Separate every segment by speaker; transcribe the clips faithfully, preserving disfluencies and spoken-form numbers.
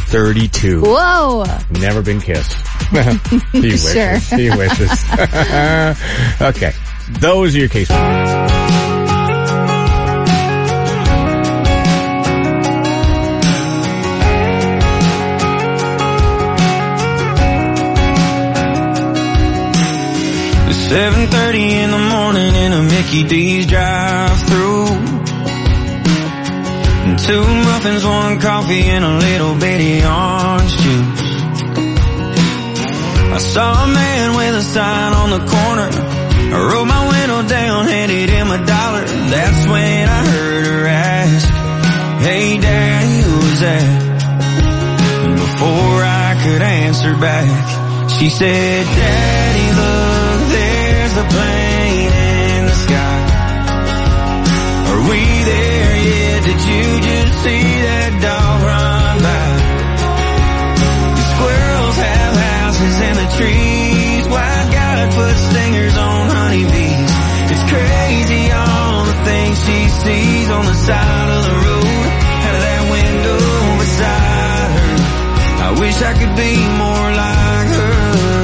Speaker 1: thirty-two.
Speaker 2: Whoa.
Speaker 1: Never been kissed. He wishes.
Speaker 2: Sure.
Speaker 1: He wishes. Okay. Those are your case.
Speaker 3: seven thirty in the morning in a Mickey D's drive-thru. Two muffins, one coffee, and a little bitty orange juice. I saw a man with a sign on the corner. I rolled my window down, handed him a dollar. That's when I heard her ask, "Hey Daddy, who's that?" And before I could answer back, she said, "Daddy, look, there's a plane in the sky. Are we there yet? Did you just see that dog run by? The squirrels have houses in the trees. White God put stingers on honeybees. It's crazy all the things she sees on the side of the road, out of that window beside her. I wish I could be more like her.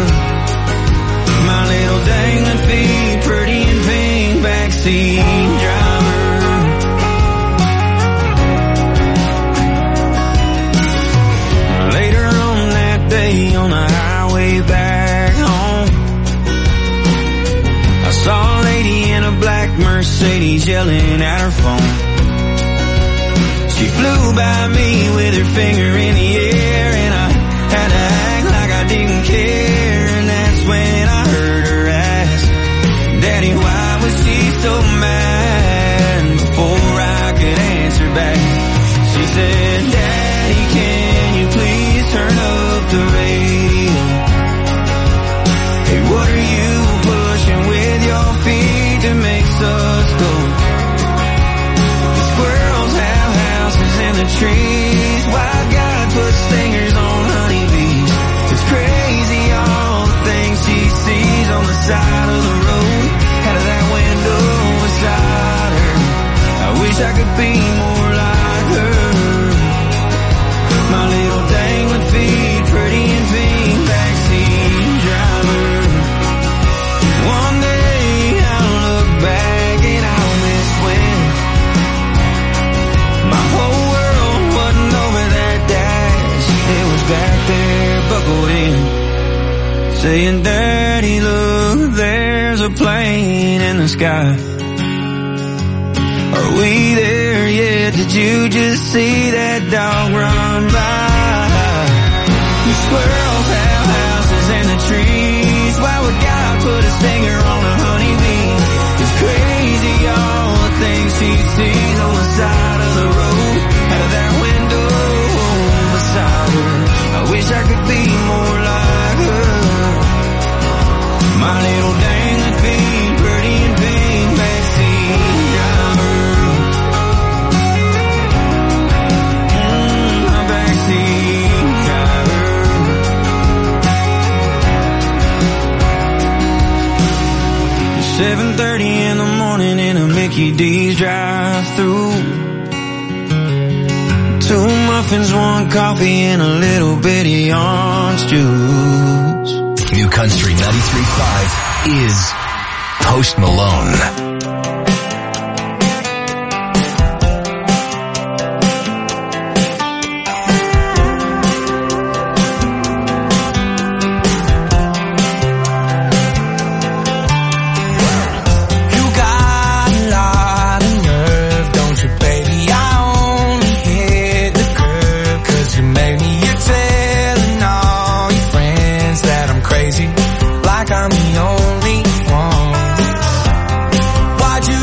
Speaker 3: My little dangling feet, pretty and pink, backseat driver." Later on that day on the highway back home, I saw a lady in a black Mercedes yelling at her phone. She flew by me with her finger in the air, and I had to act like I didn't care. And that's when I heard her ask, "Daddy, why was she so mad?" And before I could answer back, she said, "Daddy, can you please turn up the radio? Hey, what are you pushing with your feet that makes us go? The squirrels have houses in the trees. Why God put stingers on honeybees? It's crazy all the things she sees on the side of the road, out of that window beside her. I wish I could be more like her. My little dangling feet, pretty and pink, backseat driver. One day I'll look back and I'll miss when my whole world wasn't over that dash. It was back there, buckled in, saying, "Daddy, look, there's a plane in the sky. Are we there yet? Did you just see that dog run by? The squirrels have houses in the trees. Why would God put a stinger on a honeybee? It's crazy all the things she sees on the side of the road, out of that window beside her. I wish I could be more like her. My little dangling feet, pretty and pink, backseat driver." Mm, my backseat driver. seven thirty in the morning in a Mickey D's drive-thru. Two muffins, one coffee, and a little bitty orange juice.
Speaker 4: New Country ninety-three point five is Post Malone.
Speaker 5: Like I'm the only one. Why'd you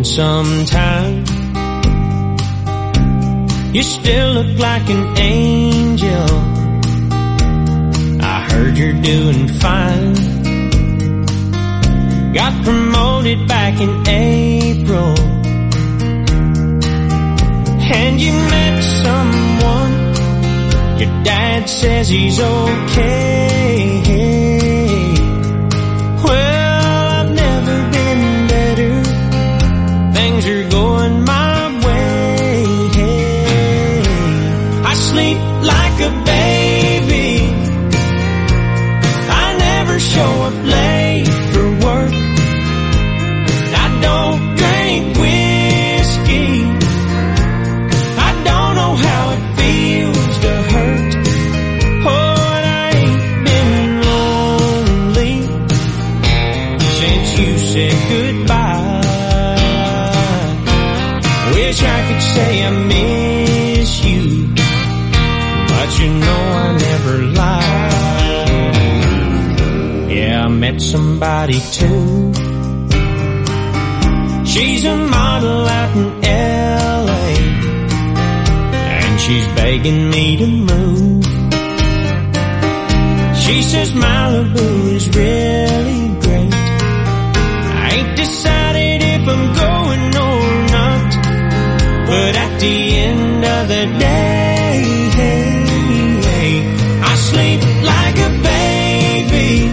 Speaker 2: sometime. You still look like an angel. I heard you're doing fine. Got promoted back in April, and you met someone. Your dad says he's okay. Well, I've never been better. Things are going my way. I sleep like a baby. I never show up late for work. I don't drink whiskey. I don't know how it feels to hurt. Oh, and I ain't been lonely since you said goodbye. Wish I could say I miss you, but you know I never lie. Yeah, I met somebody too. She's a model out in L A, and she's begging me to move. She says Malibu is really great. I ain't decided if I'm going or not, but at the end of the day, I sleep like a baby.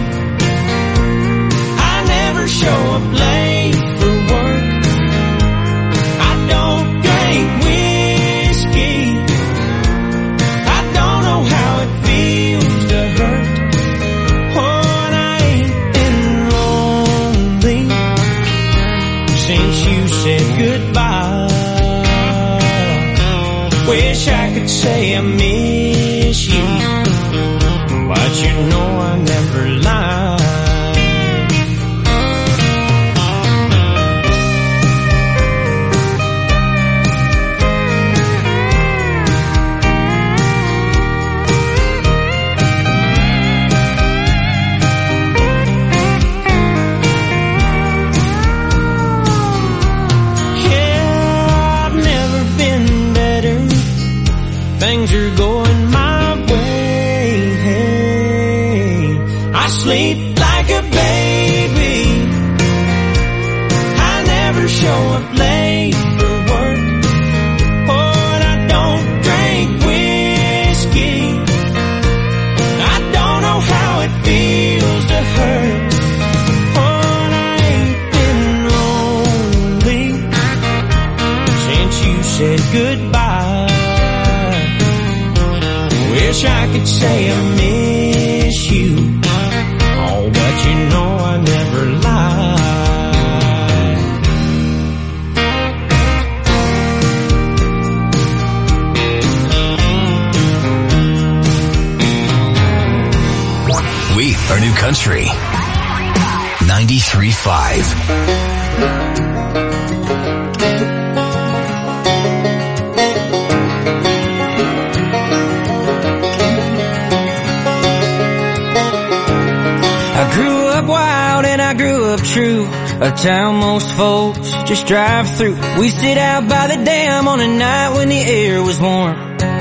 Speaker 2: I never show up late for work. I don't drink whiskey. I don't know how it feels to hurt. Oh, and I ain't been lonely since you said goodbye. Wish I could say I miss you, but you know I never lie. Things are going my way. I sleep like a baby. I never show up late for work. Oh, and I don't drink whiskey. I don't know how it feels to hurt. Oh, and I ain't been lonely since you said goodbye. Wish I could say I miss you, oh, but you know I never lie.
Speaker 4: We are New Country ninety-three point five.
Speaker 2: I grew up wild and I grew up true, a town most folks just drive through. We sit out by the dam on a night when the air was warm.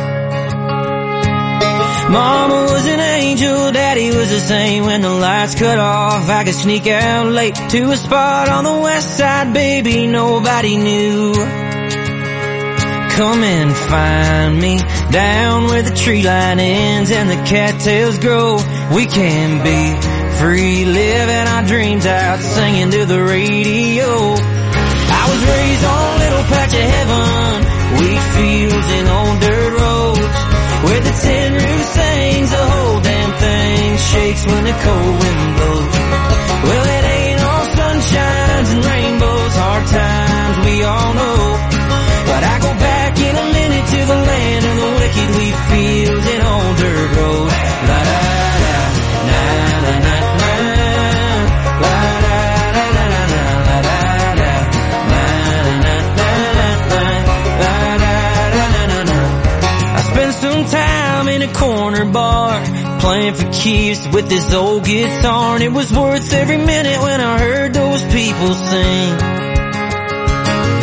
Speaker 2: Mama was an angel, Daddy was the same. When the lights cut off, I could sneak out late to a spot on the west side, baby, nobody knew. Come and find me down where the tree line ends and the cattails grow. We can be free, living our dreams out, singing to the radio. I was raised on a little patch of heaven, wheat fields and old dirt roads, where the tin roof sings, the whole damn thing shakes when the cold wind blows. Well, it ain't all sunshines and rainbows, hard times we all know, but I go back in a minute to the land of the wicked, wheat fields and old dirt roads. La da da, na na na na, la da da da da da, la da da, na na na na na, la da da da da. I spent some time in a corner bar playing for keeps with this old guitar, and it was worth every minute when I heard those people sing.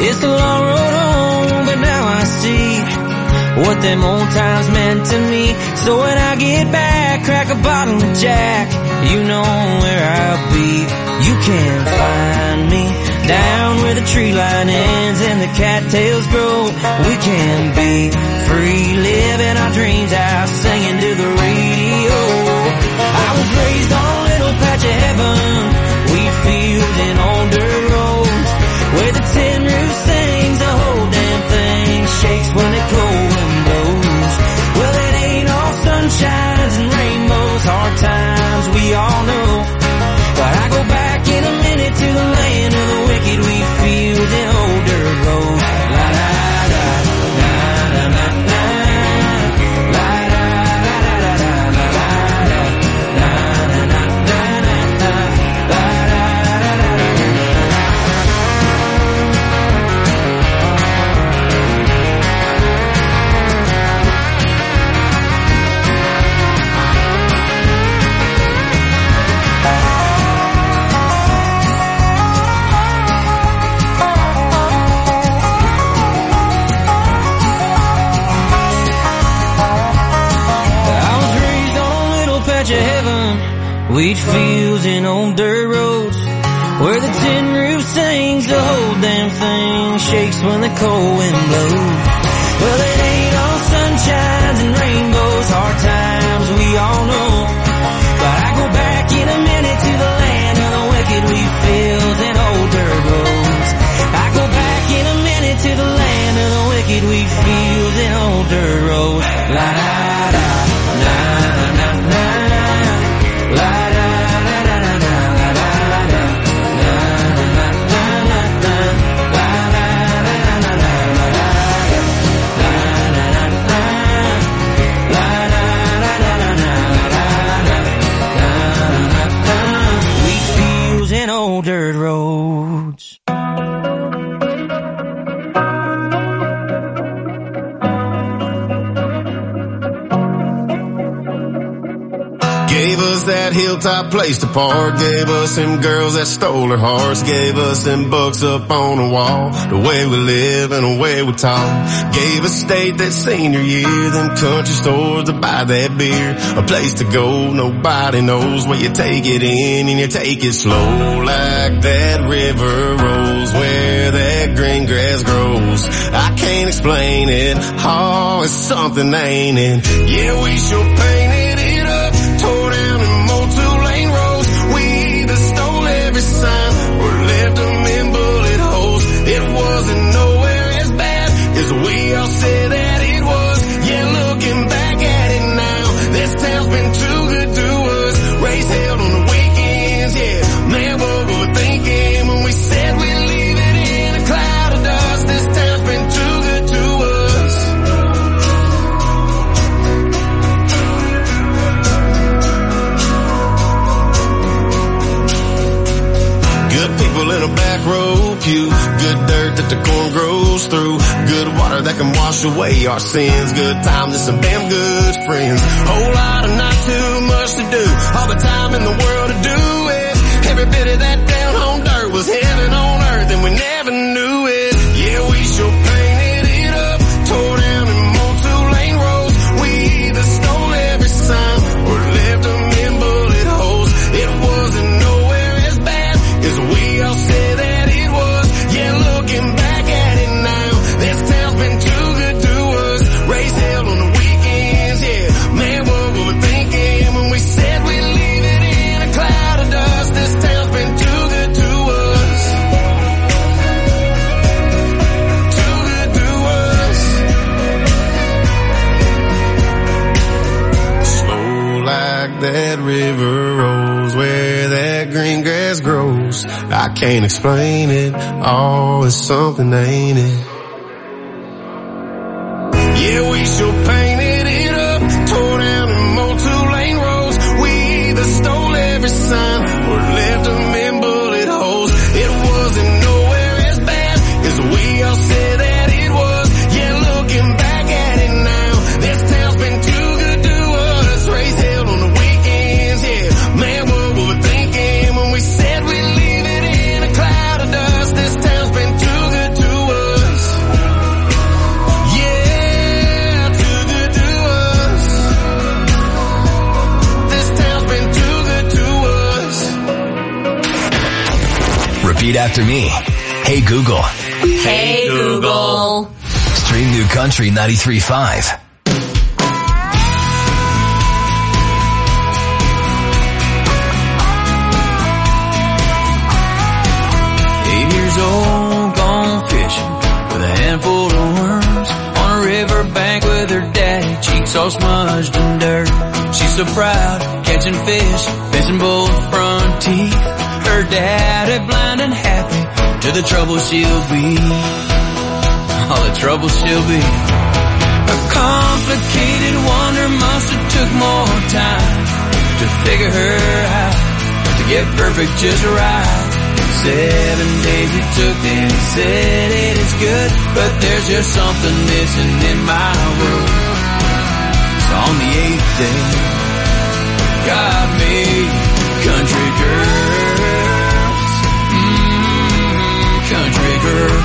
Speaker 2: It's a long road home, but now I see what them old times meant to me. So when I get back, crack a bottle of Jack, you know where I'll be. You can find me down where the tree line ends and the cattails grow. We can be free, living our dreams out, singing to the radio. I was raised on a little patch of heaven, wheat fields and old dirt roads, where the tin roof sings, the whole damn thing shakes when the cold wind blows. Well, it ain't all sunshines and rainbows, hard times we all know, but I go back in a minute to the land of the wicked wheat fields and old dirt roads. La da da, da da da da, la da da da da da, la da da da da da, la da da da da. Wheat fields and old dirt roads, where the tin roof sings, the whole damn thing shakes when the cold wind blows. Well, it ain't all sunshines and rainbows, hard times we all know, but I go back in a minute to the land of the wicked wheat fields and old dirt roads. I go back in a minute to the land of the wicked wheat fields and old dirt roads. La da da, la da da da, la da. Dirt roads.
Speaker 5: Gave us that hilltop place to park, gave us them girls that stole our hearts, gave us them books up on the wall, the way we live and the way we talk. Gave us state that senior year, them country stores to buy that beer, a place to go, nobody knows where you take it in and you take it slow, like that river rolls where that green grass grows. I can't explain it, oh, it's something, ain't it? Yeah, we sure painted it up, tore down and mowed two-lane roads. We either stole every sign or left them in bullet holes. It wasn't nowhere as bad as we all said that it was. Yeah, looking back at it now, this town's been too good to us. Race held on the weekends, yeah. Man, what we were thinking when we said we'd leave it in a cloud of dust. This town's been too good to us. Good people in a back row pew, good dirt that the corn grows through, good water that can wash away our sins, good times and some damn good friends, whole lot of not too much to do, all the time in the world to do it, every bit of that down home dirt was heaven on earth and we never knew it. Yeah, we sure painted it up, tore down and mowed two-lane roads. We either stole every sign or left them in bullet holes. It wasn't nowhere as bad as we all said that it was. Yeah, looking back at it now, this town's been too good to us. Race held on the weekends, yeah. Man, what we were thinking when we said we'd leave it in a cloud of dust. This town's been too good to us. Too good to us. Slow like that river rolls where that green grass grows. I can't explain it, oh, it's something, ain't it? Yeah, we sure painted it up, tore down and mowed two-lane roads. We either stole every sign or left them in bullet holes. It wasn't nowhere as bad as we all said that it was. Yeah, looking back at it now, this town's been too good to us. Race held on the weekends, yeah. Man, what we were thinking when we said we'd leave it in a cloud of dust. This town's been too good to us.
Speaker 4: Repeat after me. Hey Google.
Speaker 6: Hey Google.
Speaker 4: Stream New Country ninety-three point five.
Speaker 3: Eight years old, gone fishing with a handful of worms on a riverbank with her daddy, cheeks all smudged in dirt. She's so proud, catching fish, missing both front teeth. Her daddy blind and happy to the trouble she'll be. All the trouble she'll be. A complicated wonder must have took more time to figure her out, to get perfect just right. Seven days it took, then he said it is good, but there's just something missing in my world. So on the eighth day, God made country girls, mm, country girls.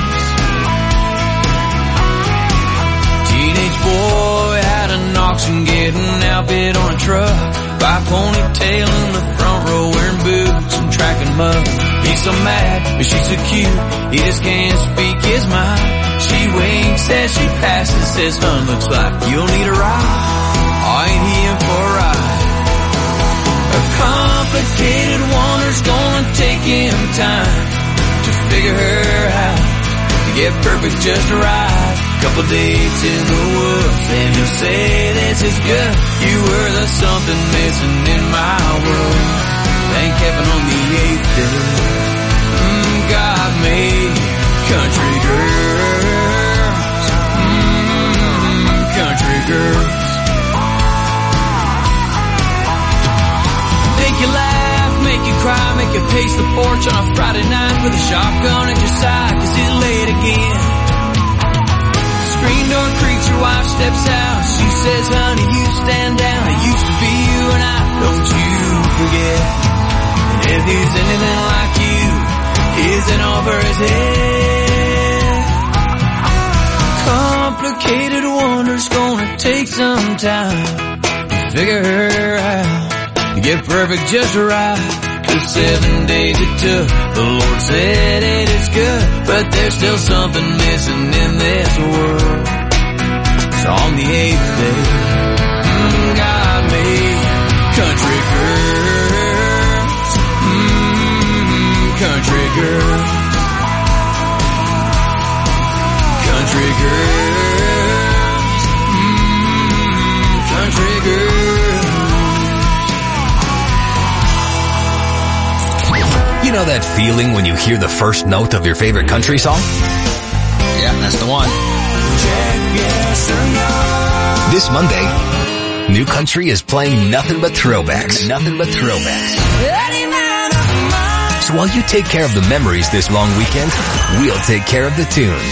Speaker 3: Teenage boy had an auction, getting outfit on a truck, by ponytail in the front row, wearing boots and tracking mud. He's so mad, but she's so cute, he just can't speak his mind. She winks as she passes, says, "Hun, looks like you'll need a ride." Oh, ain't he in for a ride? A complicated wonder's gonna take him time to figure her out, to get perfect just right. Couple dates in the woods, and he'll say this is good. You were the something missing in my world. Thank heaven on the eighth day, mm, God made country girls, mm, country girls. Make you laugh, make you cry, make you pace the porch on a Friday night with a shotgun at your side, 'cause it's late again. Screen door creaks, your wife steps out. She says, "Honey, you stand down. It used to be you and I, don't you forget. And if he's anything like you, is it over his head?" Complicated wonder's gonna take some time to figure her out, to get perfect just right. 'Cause seven days it took, the Lord said it is good, but there's still something missing in this world. So on the eighth day, mm, God made country girls, mm, country girls, country girls, mm, country girls.
Speaker 4: You know that feeling when you hear the first note of your favorite country song?
Speaker 3: Yeah, that's the one.
Speaker 4: This Monday, New Country is playing nothing but throwbacks. Nothing but throwbacks. So while you take care of the memories this long weekend, we'll take care of the tunes.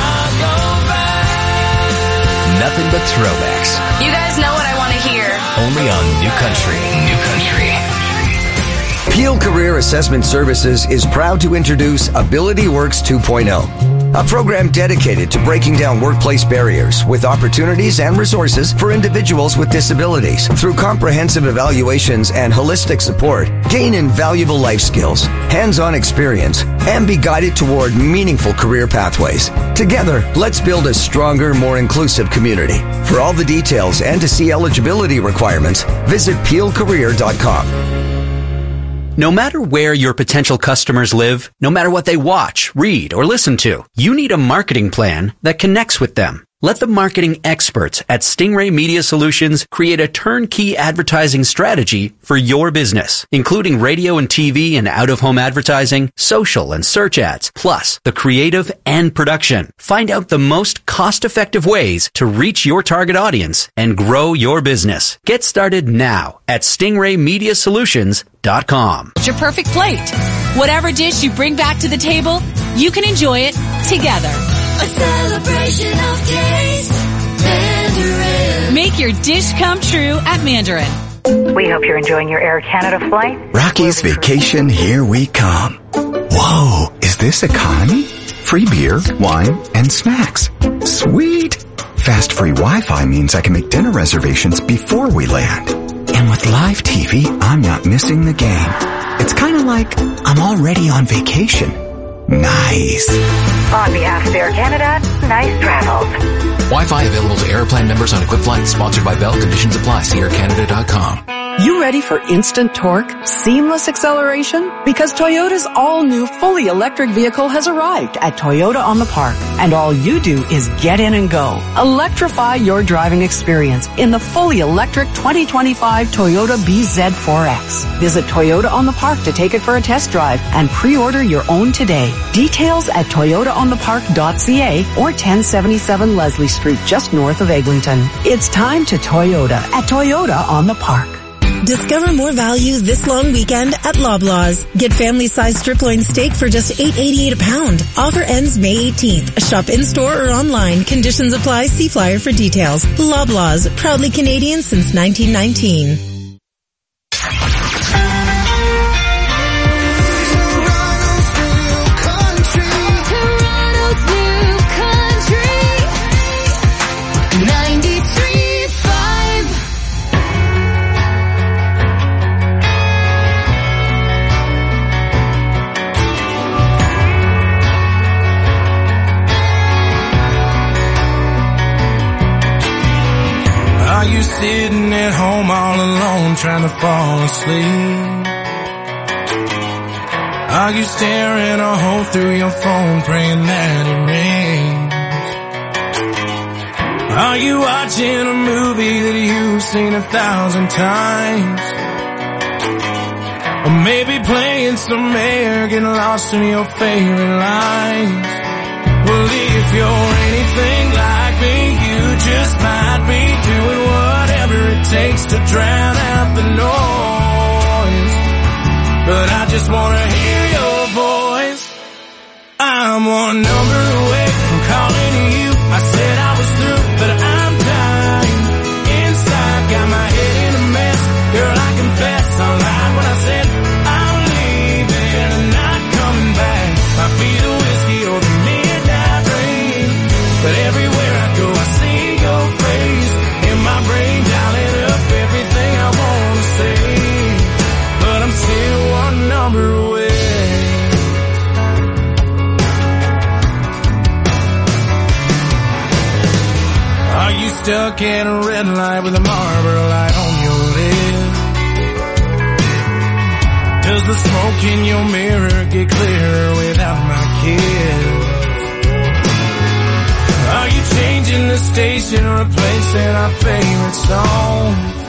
Speaker 4: Nothing but throwbacks.
Speaker 6: You guys know what I want to hear.
Speaker 4: Only on New Country. New Country.
Speaker 7: Peel Career Assessment Services is proud to introduce AbilityWorks two point oh, a program dedicated to breaking down workplace barriers with opportunities and resources for individuals with disabilities. Through comprehensive evaluations and holistic support, gain invaluable life skills, hands-on experience, and be guided toward meaningful career pathways. Together, let's build a stronger, more inclusive community. For all the details and to see eligibility requirements, visit peel career dot com.
Speaker 8: No matter where your potential customers live, no matter what they watch, read, or listen to, you need a marketing plan that connects with them. Let the marketing experts at Stingray Media Solutions create a turnkey advertising strategy for your business, including radio and T V and out-of-home advertising, social and search ads, plus the creative and production. Find out the most cost-effective ways to reach your target audience and grow your business. Get started now at stingray media solutions dot com.
Speaker 9: It's your perfect plate. Whatever dish you bring back to the table, you can enjoy it together.
Speaker 10: A celebration of taste, Mandarin.
Speaker 9: Make your dish come true at Mandarin.
Speaker 11: We hope you're enjoying your Air Canada flight.
Speaker 12: Rocky's Vacation, here we come. Whoa, is this economy? Free beer, wine, and snacks. Sweet. Fast free Wi-Fi means I can make dinner reservations before we land. And with live T V, I'm not missing the game. It's kind of like I'm already on vacation. Nice.
Speaker 11: On behalf of Air Canada, nice travels.
Speaker 4: Wi-Fi available to Aeroplan members on equipped flights. Sponsored by Bell. Conditions apply. See air canada dot com.
Speaker 13: You ready for instant torque, seamless acceleration? Because Toyota's all-new fully electric vehicle has arrived at Toyota on the Park. And all you do is get in and go. Electrify your driving experience in the fully electric twenty twenty-five Toyota B Z four X. Visit Toyota on the Park to take it for a test drive and pre-order your own today. Details at toyota on the park dot c a or ten seventy-seven Leslie Street, just north of Eglinton. It's time to Toyota at Toyota on the Park.
Speaker 14: Discover more value this long weekend at Loblaws. Get family-sized strip loin steak for just eight eighty-eight a pound. Offer ends May eighteenth. Shop in-store or online. Conditions apply. See flyer for details. Loblaws, proudly Canadian since nineteen nineteen.
Speaker 3: Are you sitting at home all alone trying to fall asleep? Are you staring a hole through your phone praying that it rains? Are you watching a movie that you've seen a thousand times? Or maybe playing some air, getting lost in your favorite lines? Well, if you're anything like me, you just might be doing whatever it takes to drown out the noise. But I just wanna hear your voice. I'm one number away from calling you. I said I was through, but I'm dying inside. Got my head in a mess. Girl, I confess I lied when I said I'm leaving and not coming back. Might be the whiskey or the midnight rain, but everywhere I go I see your face in my brain, dialing up everything I want to say. But I'm still one number away. Are you stuck in a red light with a Marlboro light on your lip? Does the smoke in your mirror get clearer without my kiss? Are you changing the station or replacing our favorite song?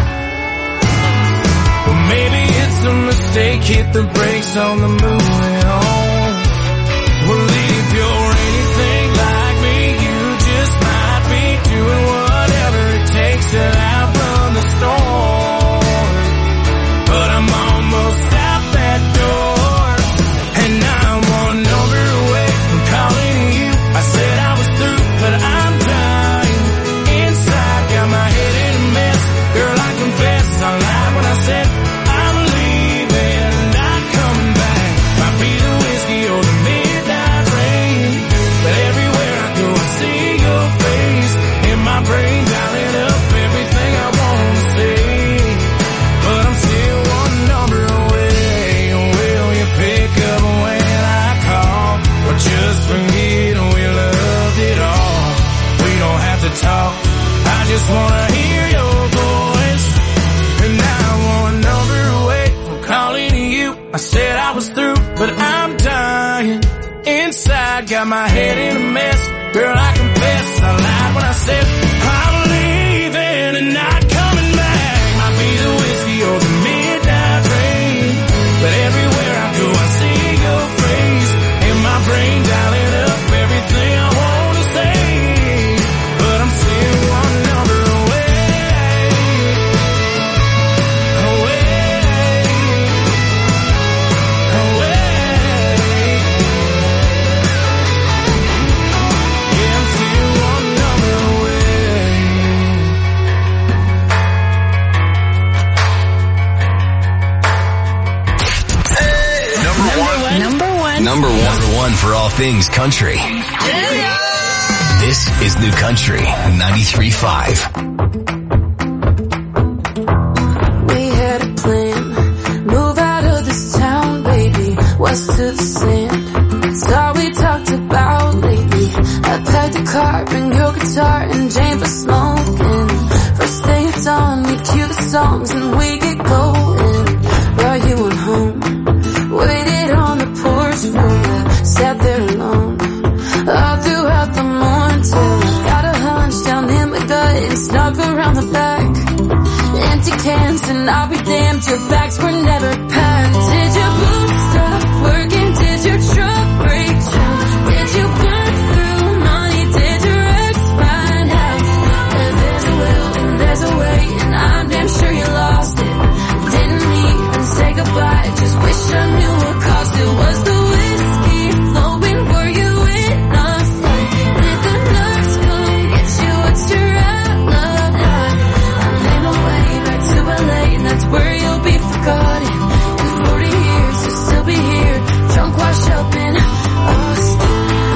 Speaker 3: Well, maybe it's a mistake, hit the brakes on the moving on. Well, if you're anything like me, you just might be doing whatever it takes to outrun the storm. But I'm almost out that door, and I'm one number away from calling you. I said I was through, but I'm dying inside. Got my head in a mess. Girl, I confess I lied when I said I'm leaving, not coming back. Might be the whiskey or the midnight rain, but everywhere I go I see your face in my brain, dialing up everything I want to say. But I'm still one number away. Will you pick up when I call, or just forget we loved it all? We don't have to talk, I just wanna hear your voice. And now I'm one number away from calling you. I said I was through, but I'm dying inside. Got my head in a mess. Girl, I confess I lied when I said I'm leaving and not coming back. Might be the whiskey or the midnight rain, but everywhere I go I see your face in my brain, dialing up everything I want to say. But I'm still one number away, away, away. Yeah, I'm still one number away.
Speaker 4: Number one.
Speaker 9: Number one.
Speaker 4: Number one. Number one for all things country. This is New Country ninety-three point five.
Speaker 10: We had a plan, move out of this town, baby, west to the sand. Start the car, bring your guitar and Jane for smoking. First thing at dawn, we cue the songs and we get going. While you went home, waited on the porch for you, sat there alone all throughout the morning till I got a hunch down in my gut and snuck around the back. Empty cans and I'll be damned, your bags were never packed. Did your boots stop working? Did your truck break down? Did you burn through money? Did your ex find out? And there's a will and there's a way, and I'm damn sure you lost it. Didn't even say goodbye, just wish I knew what caused it. Was the whiskey flowing? Were you in a fight? Did the nurse come get you? What's your alibi? I made my way back to L A, and that's where you'll be forgotten. In forty years you'll still be here, drunk, washed up in Austin.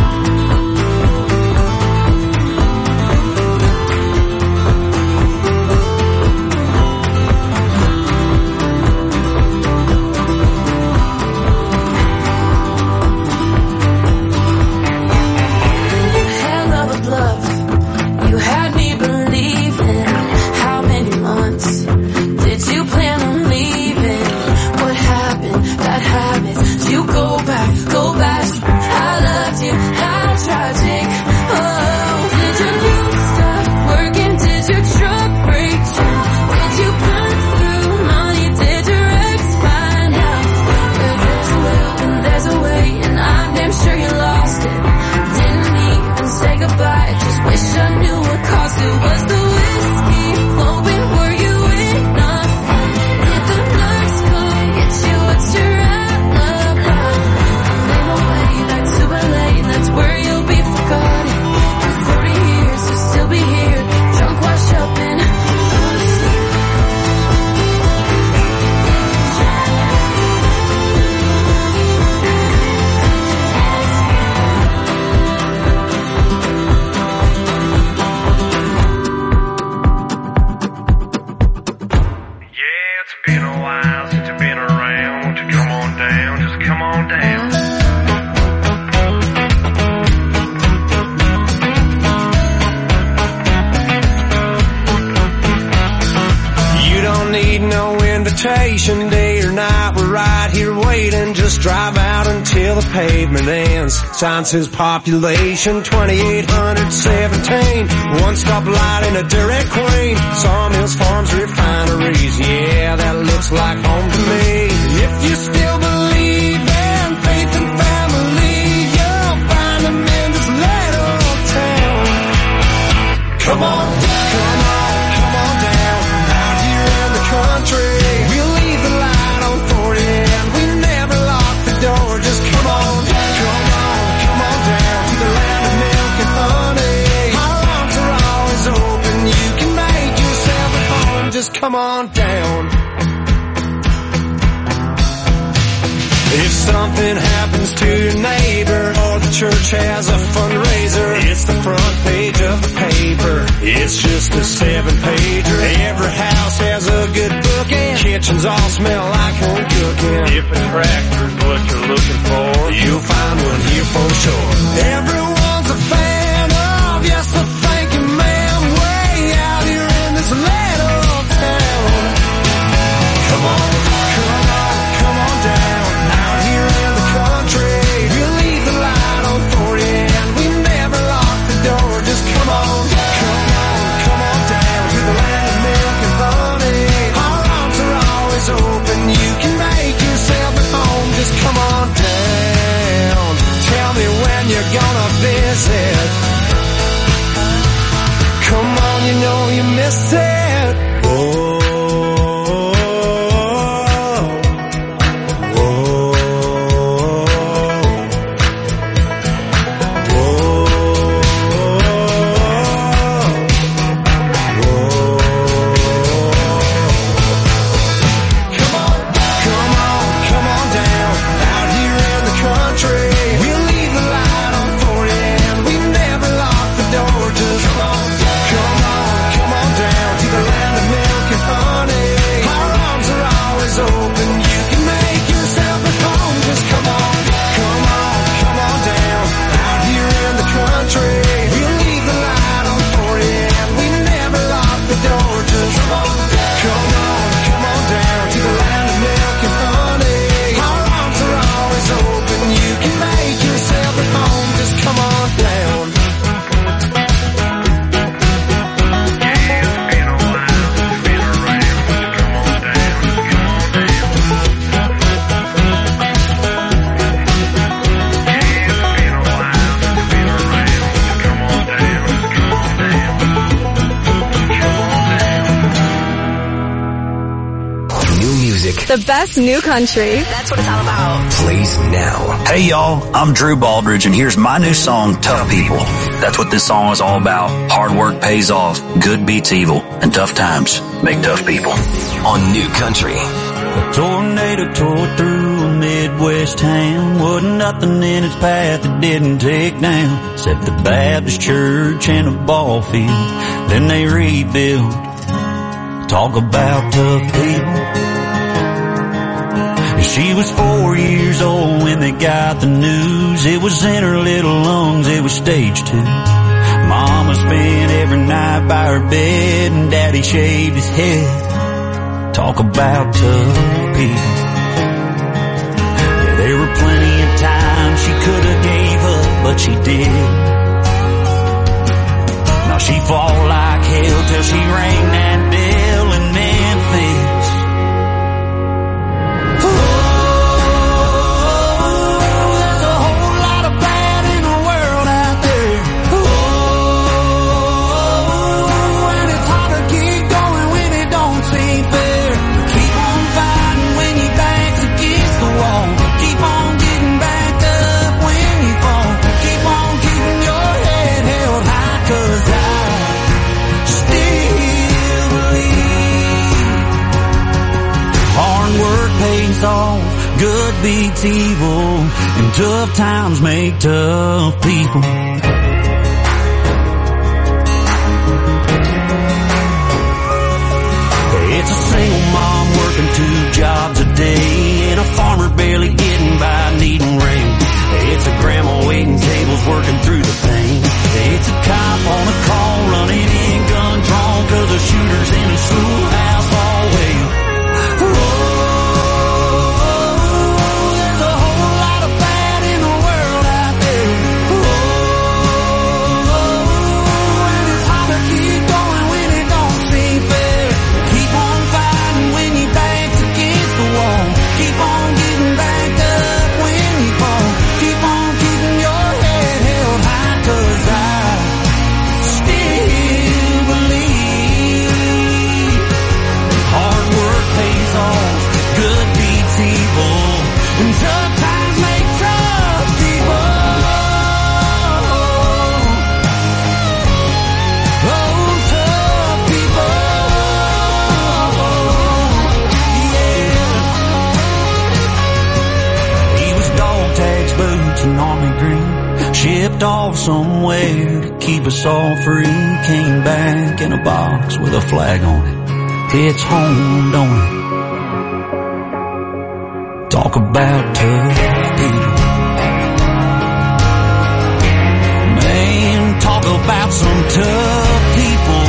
Speaker 10: Hell of a bluff, you had me believing. How many months did you plan on leaving? What happened? Bad habits. You go back, go back. I loved you, how tragic. Oh, did your boots stop working? Did your truck break down? Did you burn through money? Did your ex find out? Well, there's a will and there's a way, and I'm damn sure you lost it. Didn't even say goodbye, just wish I knew what caused it. Was the whiskey flowing? Were you in a fight? Did the nurse come get you? What's your alibi? I made my way back to L A, and that's where you'll be forgotten. In forty years you'll still be here, drunk, washed up in Austin.
Speaker 15: Yeah, it's been a while since you've been around. Won't you come on down? Just come on down.
Speaker 3: You don't need no invitation, day or night, we're right here waiting. Just drive out until the pavement ends. Sign says population twenty-eight seventeen. One stop light in a Dairy Queen. Sawmills, farms, refineries. Yeah, that looks like home to me. If you still believe in faith and family, you'll find them in this little town. Come on down, come on, come on down. Out here in the country, we'll leave the light on forty and we never lock the door. Just come on down, come on, come on down to the land of milk and honey. Our arms are always open, you can make yourself at home. Just come on down. If something happens to your neighbor or the church has a fundraiser, it's the front page of the paper. It's just a seven-pager. Every house has a good book and kitchens all smell like home cooking.
Speaker 15: If a tractor's what you're looking for,
Speaker 3: you'll find one here for sure. Everyone's a fan of, yes, a thank you, ma'am, way out here in this little town. Come on, come on, come on down. Out here in the country, we'll leave the light on forty and we never lock the door. Just come on, come on, come on down to the land of milk and honey. Our arms are always open, you can make yourself at home.
Speaker 4: music
Speaker 16: The best new country. That's what it's all about.
Speaker 4: plays now.
Speaker 17: Hey y'all, I'm Drew Baldridge and here's my new song, Tough People. That's what this song is all about. Hard work pays off, good beats evil, and tough times make tough people.
Speaker 4: On New Country.
Speaker 3: A tornado tore through a Midwest town. Wasn't nothing in its path that didn't take down, except the Baptist church and a ball field. Then they rebuilt. Talk about tough people. She was four years old when they got the news. It was in her little lungs, it was stage two. Mama spent every night by her bed and Daddy shaved his head. Talk about tough people. Yeah, there were plenty of times she could have gave up, but she did. Now she fought like hell till she rang that bell in Memphis. Off, good beats evil, and tough times make tough people. It's a single mom working two jobs a day, and a farmer barely getting by needing rain. It's a grandma waiting tables working through the pain. It's a cop on a call running in gun drawn, cause a shooter's in a schoolhouse hallway. Shipped off somewhere to keep us all free. Came back in a box with a flag on it. It's home, don't it? Talk about tough people. Man, talk about some tough people.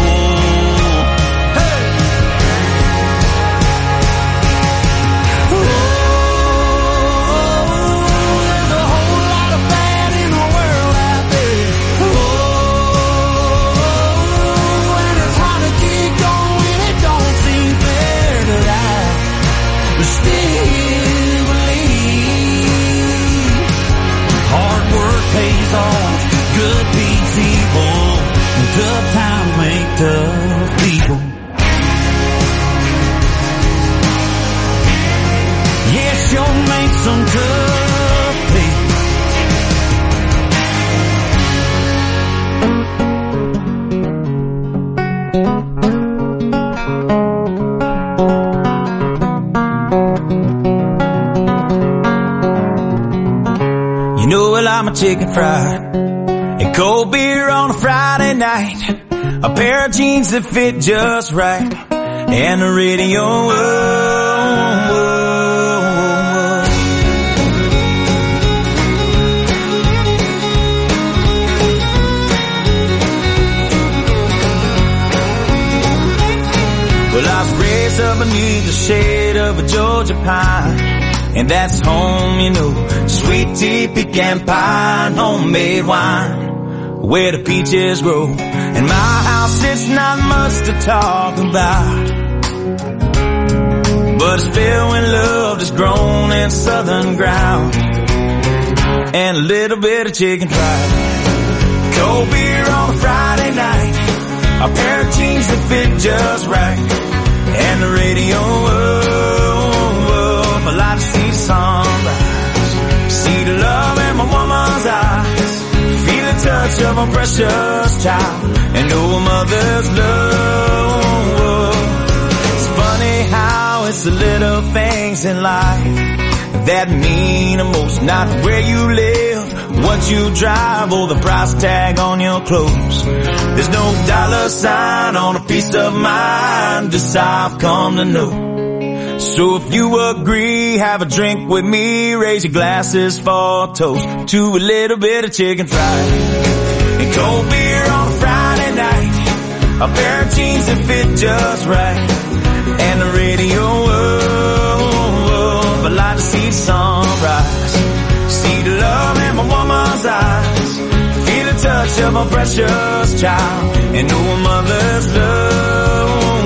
Speaker 3: Good beats evil, and tough times make tough people. Yes, you'll make some tough people. You know I like my chicken fried, and cold beer on a Friday night, a pair of jeans that fit just right, and the radio. Whoa, whoa, whoa. Well, I was raised up beneath the shade of a Georgia pine, and that's home, you know, sweet tea, pecan pie, and homemade wine, where the peaches grow. In my house it's not much to talk about, but it's filled with love that's grown in southern ground, and a little bit of chicken fried. Cold beer on a Friday night, a pair of jeans that fit just right, and the radio. Oh, a precious child and know a mother's love. It's funny how it's the little things in life that mean the most, not where you live, what you drive, or the price tag on your clothes. There's no dollar sign on a piece of mind, this I've come to know. So if you agree, have a drink with me, raise your glasses for a toast to a little bit of chicken fried and cold beer on a Friday night, a pair of jeans that fit just right, and the radio up. I'd like to see the sunrise, see the love in my woman's eyes, feel the touch of a precious child, and know a mother's love.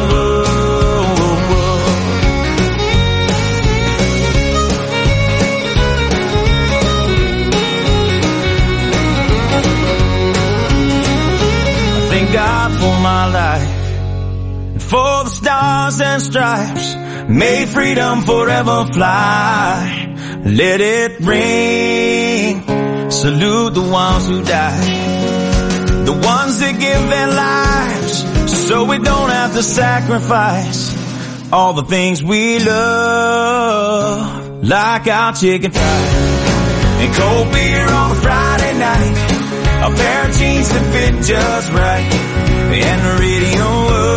Speaker 3: Thank God for my life and for the stars and stripes. May freedom forever fly. Let it ring. Salute the ones who died, the ones that give their lives so we don't have to sacrifice all the things we love, like our chicken fried and cold beer on a Friday night, a pair of jeans that fit just right, and the radio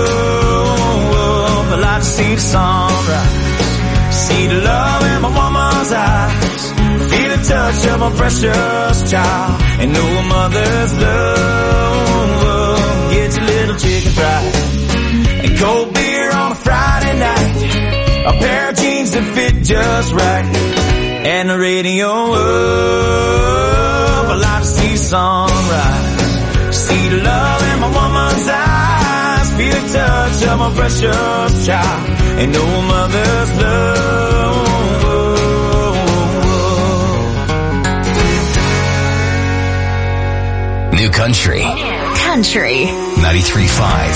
Speaker 3: up. I'd like to see the sunrise, see the love in my woman's eyes, feel the touch of a precious child, and know a mother's love. Get your little chicken fried and cold beer on a Friday night, a pair of jeans that fit just right, and the radio up. I'd like to see the sunrise, see the love in my woman's eyes, feel the touch of my precious child, and know a mother's love.
Speaker 4: New Country.
Speaker 6: Country.
Speaker 4: ninety-three point five.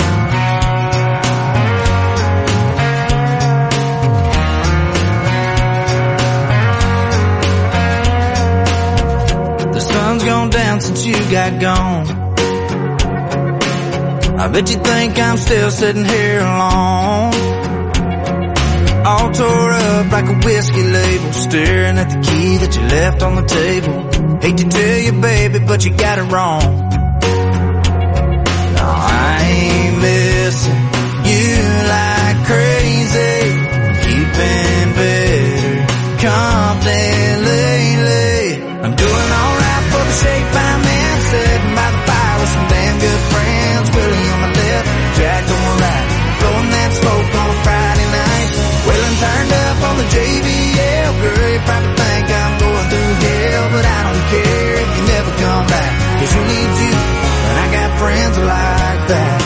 Speaker 3: The sun's gone down since you got gone. I bet you think I'm still sitting here alone, all tore up like a whiskey label, staring at the key that you left on the table. Hate to tell you, baby, but you got it wrong. No, I ain't missing you like crazy. You've been better company lately. I'm doing alright for the shape I'm in, sitting by the fire with some damn good friends. Willie on my left, Jack on my right, blowing that smoke on a Friday night. Wailing turned up on the J B L. Girl, you probably think I'm going through hell, but I don't care if you never come back, cause who needs you when I got friends like that.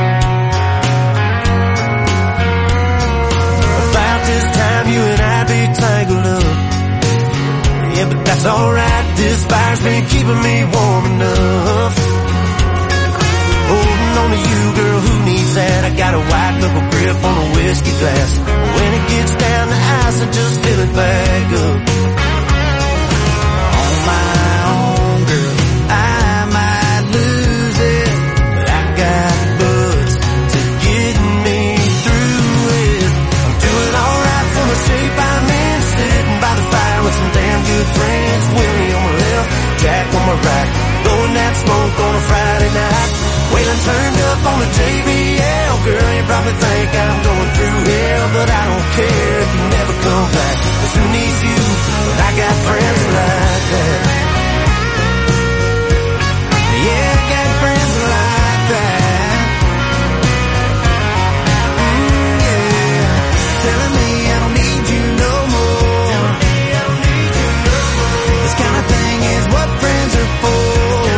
Speaker 3: About this time you and I be tangled up, yeah, but that's alright. This fire's been keeping me warm enough. Holding on to you, girl, who needs that? I got a white knuckle grip on a whiskey glass. When it gets down to ice, I just fill it back up. On my own, girl, I might lose it, but I got buds to get me through it. I'm doing alright for the shape I'm in, sitting by the fire with some damn good friends. Willie on my left, Jack on my right, blowing that smoke on a Friday night. Waylon turned up on the J B L. Girl, you probably think I'm going through hell, but I don't care if you never come back, cause who needs you when I got friends like that? Yeah, I got friends like that. Mm, yeah, telling me I don't need you no more. This kind of thing is what friends are for.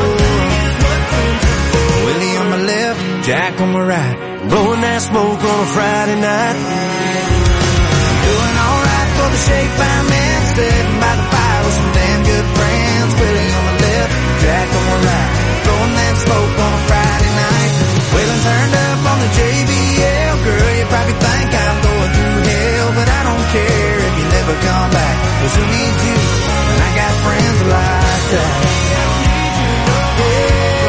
Speaker 3: Willie on my left, Jack on my right, blowing that smoke on a Friday night. Doing alright for the shape I'm in, sitting by the fire with some damn good friends. Willie on my left, Jack on my right, blowing that smoke on a Friday night. Waylon turned up on the J B L. Girl, you probably think I'm going through hell, but I don't care if you never come back, cause who needs you when I got friends like that? Yeah.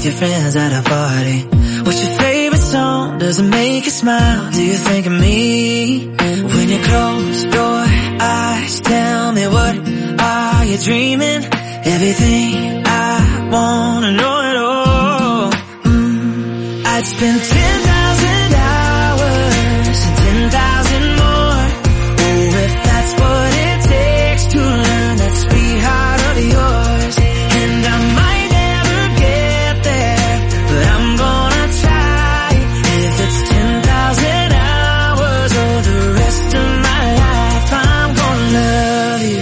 Speaker 2: your friends at a party. What's your favorite song? Does it make you smile? Do you think of me? When you close your eyes, tell me what are you dreaming? Everything I wanna know it all. Mm, I'd spend ten thousand hours and ten thousand more. Oh, if that's what it takes to learn that sweetheart of yours. And I might never get there, but I'm gonna try. If it's ten thousand hours or the rest of my life, I'm gonna love you.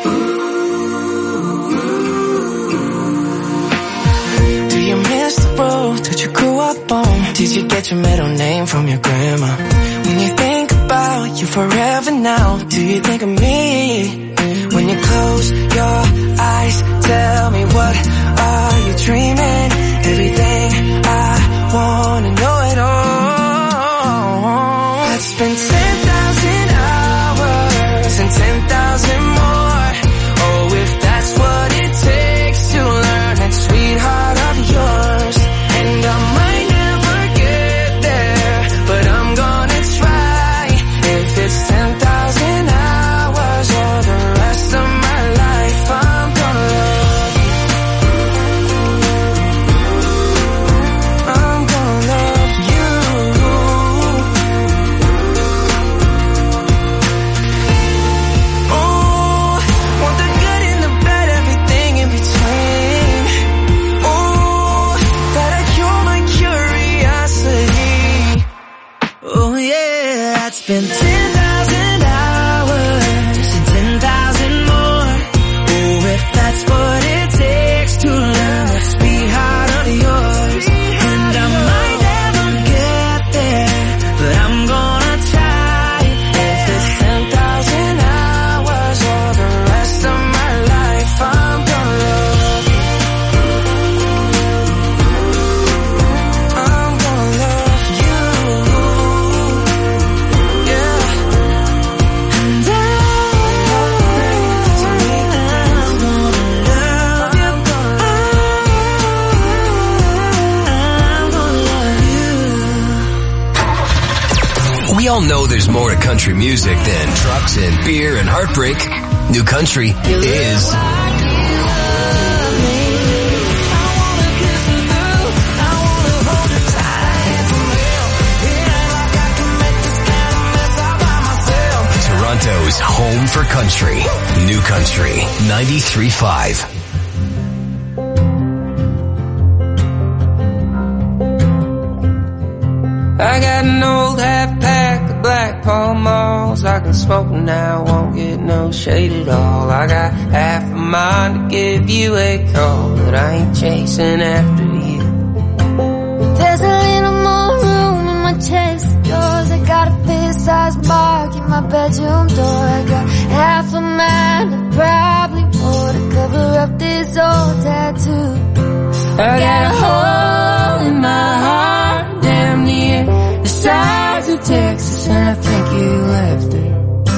Speaker 2: Do you miss the road that you grew up on? Did you get your middle name from your grandma? When you think about you forever now, do you think of me? When you close your eyes, tell me what are you dreaming? Everything I wanna know it all. I'd spend ten thousand hours and ten thousand more. Oh, if that's what it takes to learn that sweetheart of yours. And I might never get there, but I'm gonna try. If it's ten thousand hours or the rest of my life, I'm gonna love you. I'm gonna love you. Oh, want the good and the bad, everything in between. Oh, gotta cure my curiosity. Oh yeah, I'd spend ten thousand hours and ten thousand more. Oh, if that's what it takes to learn that sweetheart of yours. And I might never get there, but I'm gonna try. If it's ten thousand hours or the rest of my life, I'm gonna love you. I'm gonna love you. Yeah. And I, I'm gonna love you. I'm gonna love you.
Speaker 4: We all know there's more to country music than trucks and beer and heartbreak. New Country is Toronto's home for country. New Country ninety-three point five.
Speaker 2: I got an old half pack of Black Pall Malls. I can smoke them now, won't get no shade at all. I got half a mind to give you a call, but I ain't chasing after you.
Speaker 10: There's a little more room in my chest of drawers. I got a face-sized mark in my bedroom door. I got half a mind and probably more to cover up this old tattoo.
Speaker 2: I got a hole in my heart, damn near the size of Texas, and I think you left it.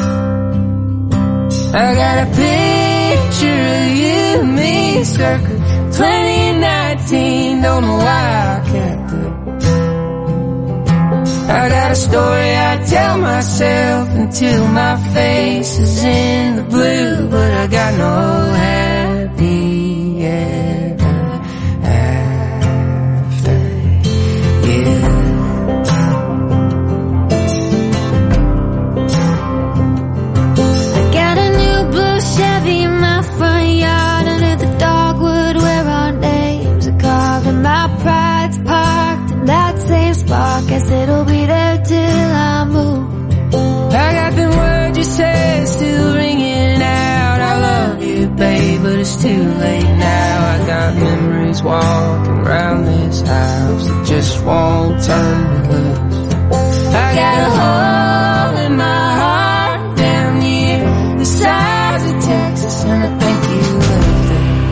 Speaker 2: I got a picture of you and me, circa twenty nineteen, don't know why I kept it. I got a story I tell myself until my face is in the blue, but I got no happy ever after you.
Speaker 10: I got a new blue Chevy in my front yard, under the dogwood where our names are carved, and my pride's parked in that same spot. Guess it'll be there till I move.
Speaker 2: I got them words you said still ringing out. I love you, babe, but it's too late now. I got memories walking around this house that just won't turn me loose. I got a hole in my heart, down near the size of Texas, and I think you left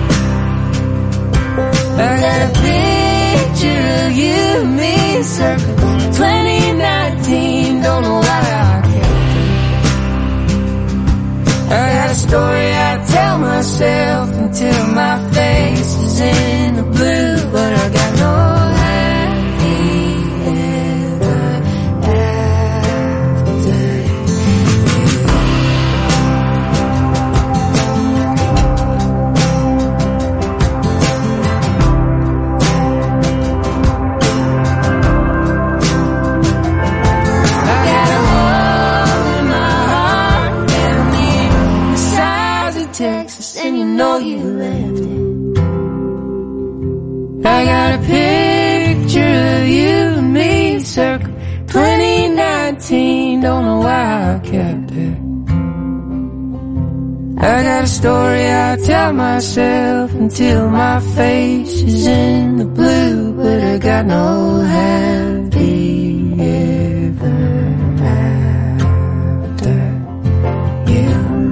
Speaker 2: it. I got a picture of you and me, circa twenty nineteen, don't know why I kept it. I got a story I tell myself until my face is in the blue, but I got no
Speaker 10: nineteen, don't know why I kept it. I got a story I tell myself until my face is in the blue, but I got no happy ever after you.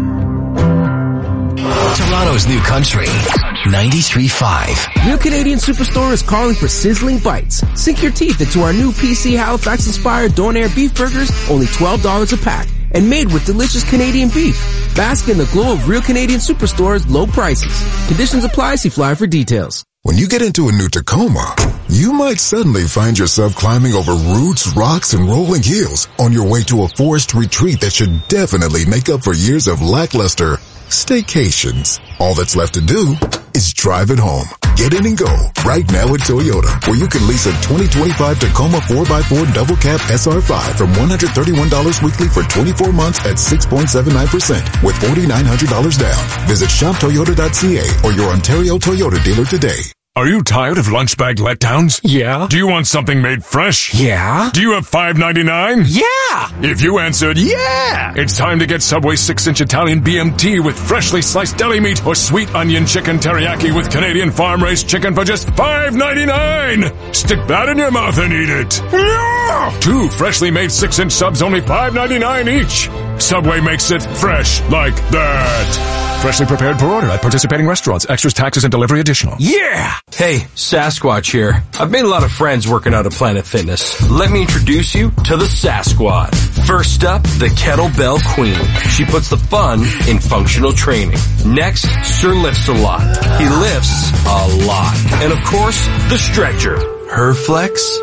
Speaker 4: Toronto's new country, ninety-three point five.
Speaker 18: Real Canadian Superstore is calling for sizzling bites. Sink your teeth into our new P C Halifax-inspired Donair beef burgers, only twelve dollars a pack, and made with delicious Canadian beef. Bask in the glow of Real Canadian Superstore's low prices. Conditions apply. See flyer for details.
Speaker 19: When you get into a new Tacoma, you might suddenly find yourself climbing over roots, rocks, and rolling hills on your way to a forest retreat that should definitely make up for years of lackluster staycations. All that's left to do is drive it home. Get in and go right now at Toyota, where you can lease a twenty twenty-five Tacoma four by four double cab S R five from one hundred thirty-one dollars weekly for twenty-four months at six point seven nine percent with four thousand nine hundred dollars down. Visit shop toyota dot c a or your Ontario Toyota dealer today.
Speaker 20: Are you tired of lunch bag letdowns?
Speaker 21: Yeah.
Speaker 20: Do you want something made fresh?
Speaker 21: Yeah.
Speaker 20: Do you have five ninety-nine?
Speaker 21: Yeah.
Speaker 20: If you answered yeah, it's time to get Subway six inch Italian B M T with freshly sliced deli meat or sweet onion chicken teriyaki with Canadian farm-raised chicken for just five ninety-nine. Stick that in your mouth and eat it. Yeah. Two freshly made six inch subs, only five ninety-nine each. Subway makes it fresh like that. Freshly prepared for order at participating restaurants. Extras, taxes, and delivery additional.
Speaker 21: Yeah! Hey, Sasquatch here. I've made a lot of friends working out at Planet Fitness. Let me introduce you to the Sasquad. First up, the Kettlebell Queen. She puts the fun in functional training. Next, Sir Lifts a Lot. He lifts a lot. And of course, the Stretcher. Her flex,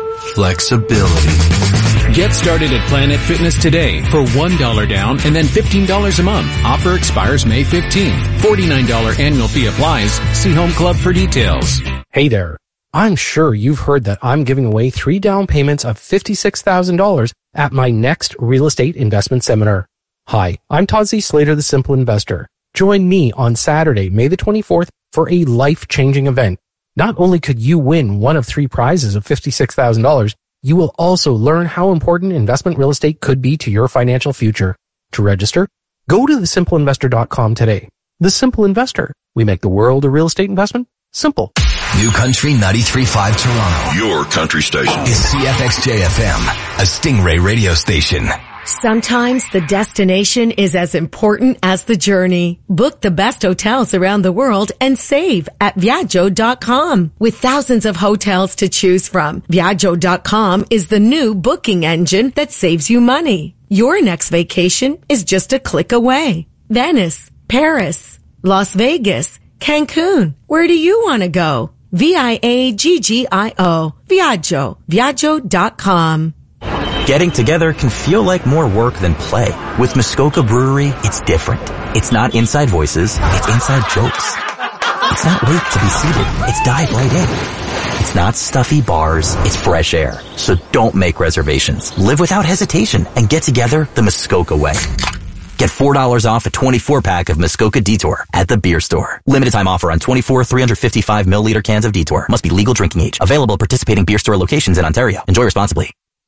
Speaker 21: flexibility.
Speaker 22: Get started at Planet Fitness today for one dollar down and then fifteen dollars a month. Offer expires May fifteenth. forty-nine dollars annual fee applies. See Home Club for details.
Speaker 23: Hey there. I'm sure you've heard that I'm giving away three down payments of fifty-six thousand dollars at my next real estate investment seminar. Hi, I'm Todd Z. Slater, the Simple Investor. Join me on Saturday, May the twenty-fourth for a life-changing event. Not only could you win one of three prizes of fifty-six thousand dollars, you will also learn how important investment real estate could be to your financial future. To register, go to the simple investor dot com today. The Simple Investor. We make the world of real estate investment simple.
Speaker 4: New Country ninety-three point five Toronto.
Speaker 24: Your country station.
Speaker 4: Is C F X J F M, a Stingray radio station.
Speaker 25: Sometimes the destination is as important as the journey. Book the best hotels around the world and save at Viaggio dot com. With thousands of hotels to choose from, Viaggio dot com is the new booking engine that saves you money. Your next vacation is just a click away. Venice, Paris, Las Vegas, Cancun. Where do you want to go? V I A G G I O. Viaggio. Viaggio dot com.
Speaker 26: Getting together can feel like more work than play. With Muskoka Brewery, it's different. It's not inside voices, it's inside jokes. It's not wait to be seated, it's dive right in. It's not stuffy bars, it's fresh air. So don't make reservations. Live without hesitation and get together the Muskoka way. Get four dollars off a twenty-four pack of Muskoka Detour at the beer store. Limited time offer on twenty-four three hundred fifty-five milliliter cans of Detour. Must be legal drinking age. Available at participating beer store locations in Ontario. Enjoy responsibly.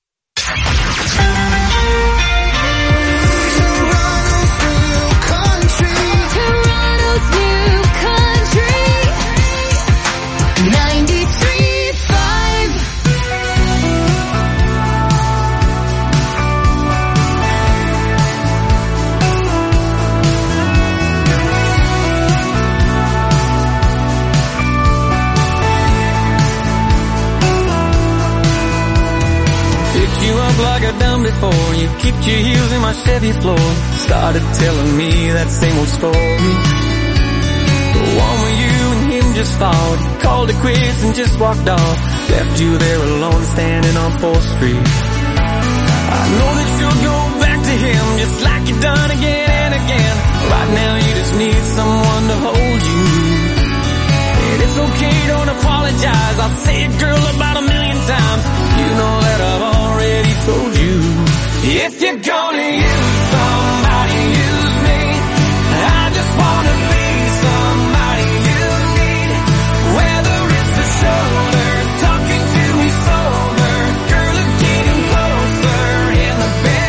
Speaker 3: Like I've done before, you kicked your heels in my Chevy floor, started telling me that same old story. The one where you and him just fought, called it quits and just walked off, left you there alone standing on fourth street. I know that you'll go back to him just like you've done again and again. Right now you just need someone to hold you. And it's okay, don't apologize, I'll say it girl about a million times. You know that I've already told you. If you're gonna use somebody, use me. I just wanna be somebody you need. Whether it's the shoulder, talking to me sober, girl, it's getting closer in the bed.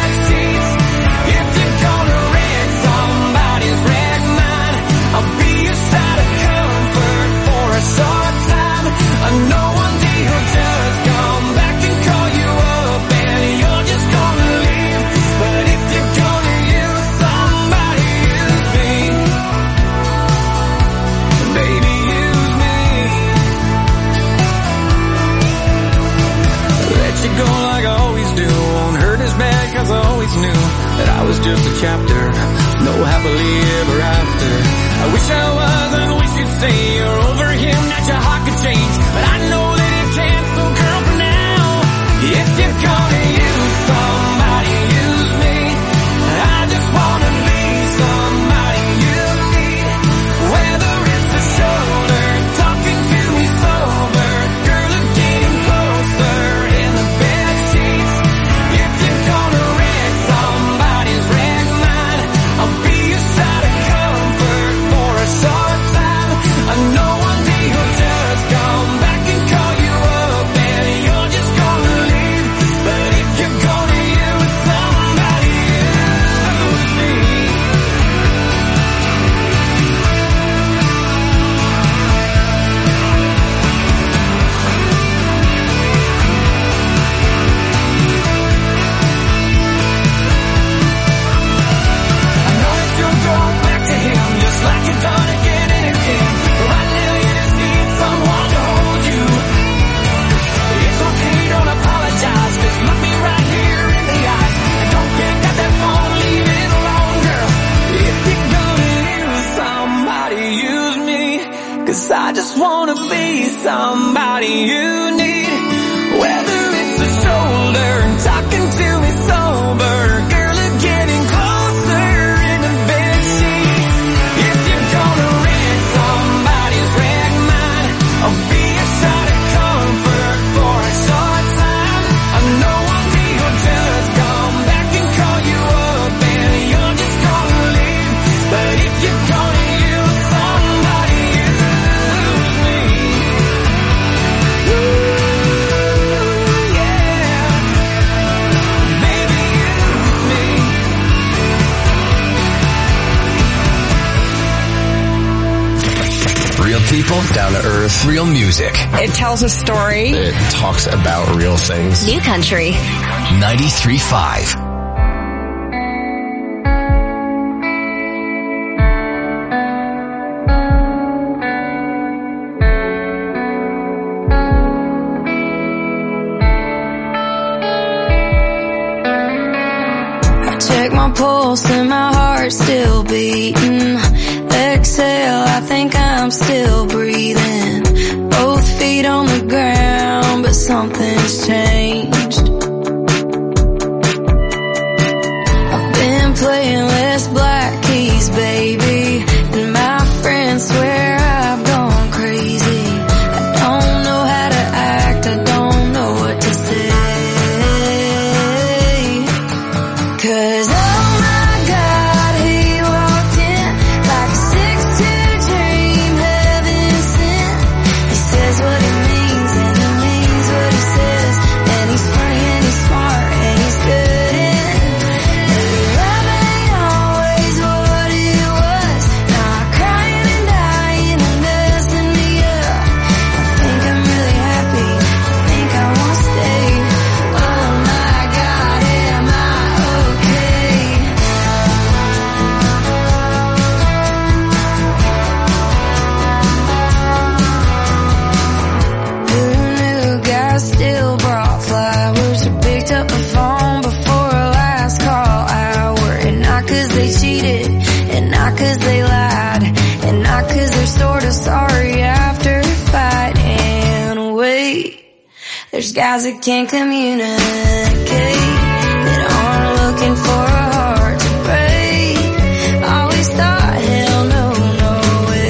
Speaker 3: knew that I was just a chapter, no happily ever after. I wish I was and wish you'd say you're over him, that your heart could change, but I know that it can't, so girl, for now, if you're gonna use somebody, use me. I just wanna be somebody you need, whether it's a shoulder, talking to me sober, girl, or getting closer in the bed sheets. If you're gonna wreck somebody's wreck mine, I'll be a shot of comfort for a short time. I know one day you'll just come back and call you up, and you're just gonna leave. But if you're gonna use somebody, use me. I know that you'll go back to him just like you've done again and again, but right now you just need someone to hold you. It's okay, don't apologize, just look me right here in the eyes, and don't pick up that phone, leave it alone, girl. If you're gonna use somebody, use me, 'cause I just wanna be somebody you need, whether it's a shoulder and talking to me sober, girl, or getting closer in the bed sheets. If you're gonna wreck somebody's wreck mine, I'll be a shot of comfort for a short time. I know one day you'll just come back and call you up, and you're just gonna leave. But if you're gonna use somebody, use me. Ooh, yeah. Baby, use me.
Speaker 4: Real people, down to earth, real music.
Speaker 16: It tells a story.
Speaker 1: It talks about real things.
Speaker 16: New Country.
Speaker 4: ninety-three point five.
Speaker 10: Check my pulse and my heart's still beating. Exhale, I think I'm still breathing. Both feet on the ground, but something's changed. I've been playing less black keys, baby, and my friends swear I've gone crazy. I don't know how to act, I don't know what to say. 'Cause oh my God, he walked in like a six two dream, heaven sent. He says what he means and he means what he says, and he's funny and he's smart and he's good in. Maybe love ain't always what it was. Now I'm crying and dying and messing me up. I think I'm really happy, I think I wanna stay. Oh my God, am I okay? Who knew guys still brought flowers or picked up the phone before a last call hour? And not 'cause they cheated, and not 'cause they lied, and not 'cause they're sorta sorry after a fight. And wait, there's guys that can't communicate, that aren't looking for a heart to break. Always thought, hell no, no way.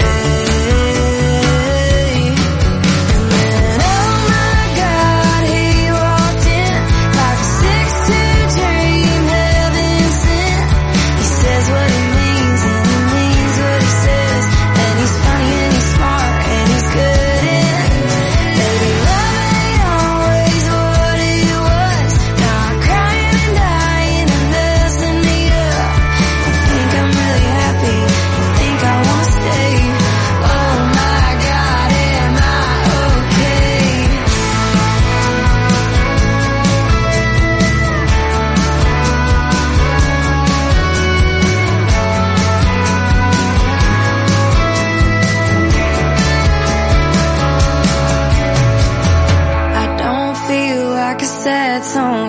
Speaker 10: And then oh my God, he walked in like a six two dream, heaven sent. He says what he means and he means what he says, and he's funny and he's smart and he's good in. Maybe love ain't always what it was.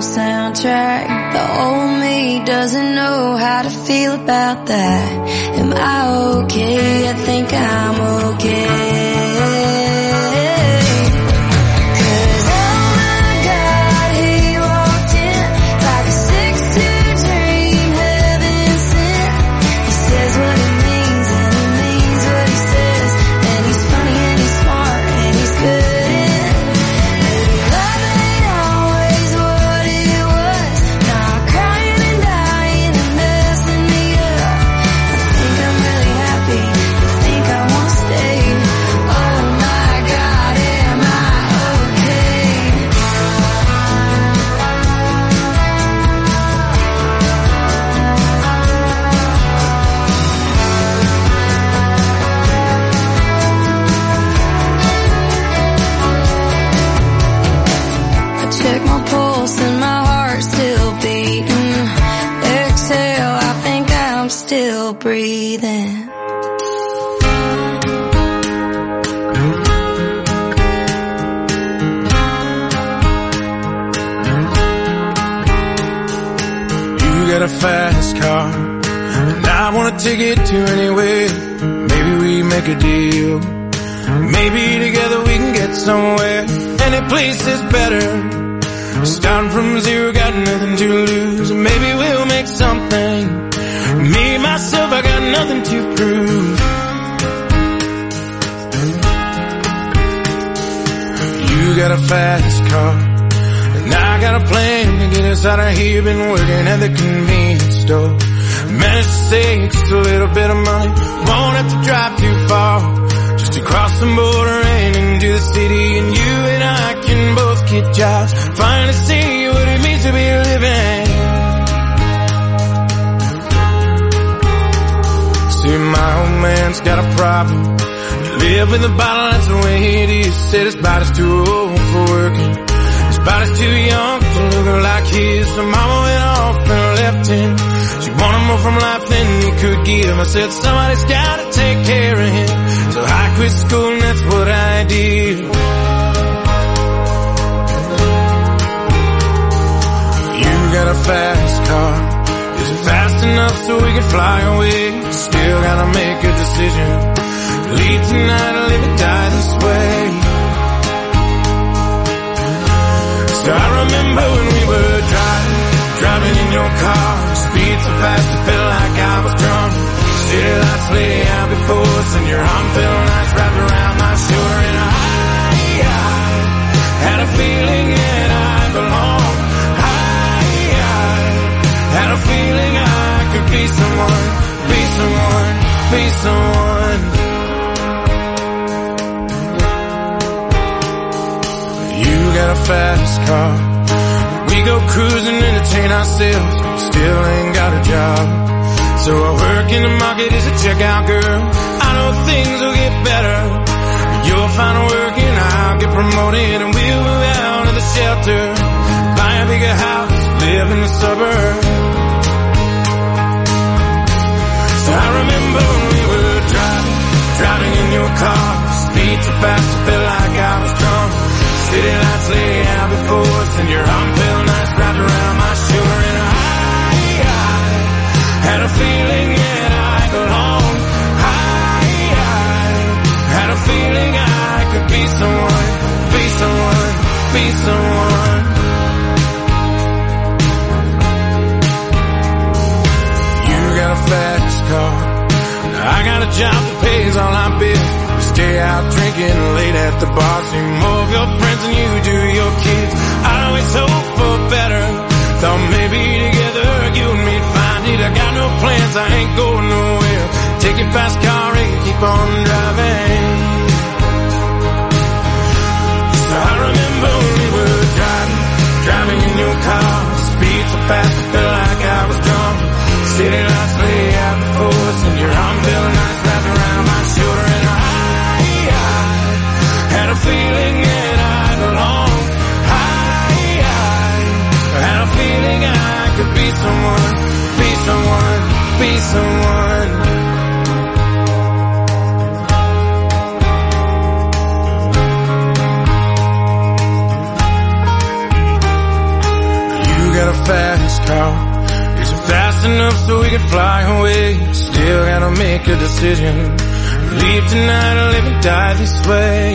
Speaker 10: soundtrack. The old me doesn't know how to feel about that. Am I okay? I think I'm okay. Breathing.
Speaker 3: You got a fast car, and I wanna take it to anywhere. Maybe we make a deal. Maybe together we can get somewhere. Any place is better. Starting from zero, got nothing to lose. Maybe we'll make something. Me, myself, I got nothing to prove. You got a fast car, and I got a plan to get us out of here. Been working at the convenience store. Managed to save just a little bit of money. Won't have to drive too far, just to cross the border and into the city. And you and I can both get jobs, finally see what it means to be living. See, my old man's got a problem. You live in the bottle, that's the way it is. Said his body's too old for working. His body's too young to look like his. So mama went off and left him. She wanted more from life than he could give. I said, somebody's gotta take care of him. So I quit school and that's what I did. You got a fast car. Is it fast enough so we can fly away? Still gotta make a decision. Leave tonight or live or die this way. So I remember when we were driving, driving in your car. Speed so fast it felt like I was drunk. City lights lay out before us and your arm felt nice wrapped around my shoulder. And I, I had a feeling that I belonged. Had a feeling I could be someone, be someone, be someone. You got a fast car. We go cruising, entertain ourselves. Still ain't got a job. So I work in the market as a checkout girl. I know things will get better. You'll find work and I'll get promoted. And we'll move out of the shelter, buy a bigger house, live in the suburbs. So I remember when we were driving, driving in your car. Speed so fast it felt like I was drunk. City lights lay out before us and your arm felt nice wrapped around my shoulder. And I, I had a feeling that I belonged. I, I had a feeling I could be someone, be someone, be someone. You got a fast car. I got a job that pays all my bills. We stay out drinking late at the bar. See more of your friends than you do your kids. I always hope for better. Thought maybe together you and me'd find it. I got no plans, I ain't going nowhere. Take your fast car and keep on driving. So I remember when we were driving, driving in your car. Speed so fast I felt like I was drunk. City lights lay out before us and your arm felt nice wrapped around my shoulder. And I, I had a feeling that I belonged. I, I had a feeling I could be someone, be someone, be someone. You fast car. Is it fast enough so we can fly away? Still gotta make a decision. Leave tonight or live and die this way.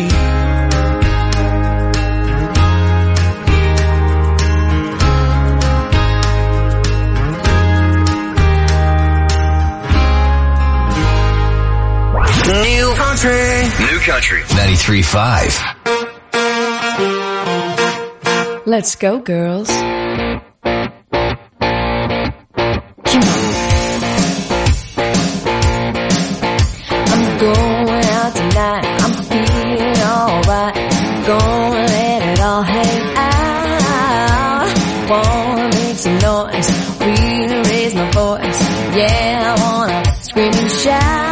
Speaker 4: New country. New country. ninety-three point five.
Speaker 5: Let's go, girls. Come on. I'm going out tonight. I'm feeling alright. Gonna let it all hang out. Wanna make some noise. Really raise my voice. Yeah, I wanna scream and shout.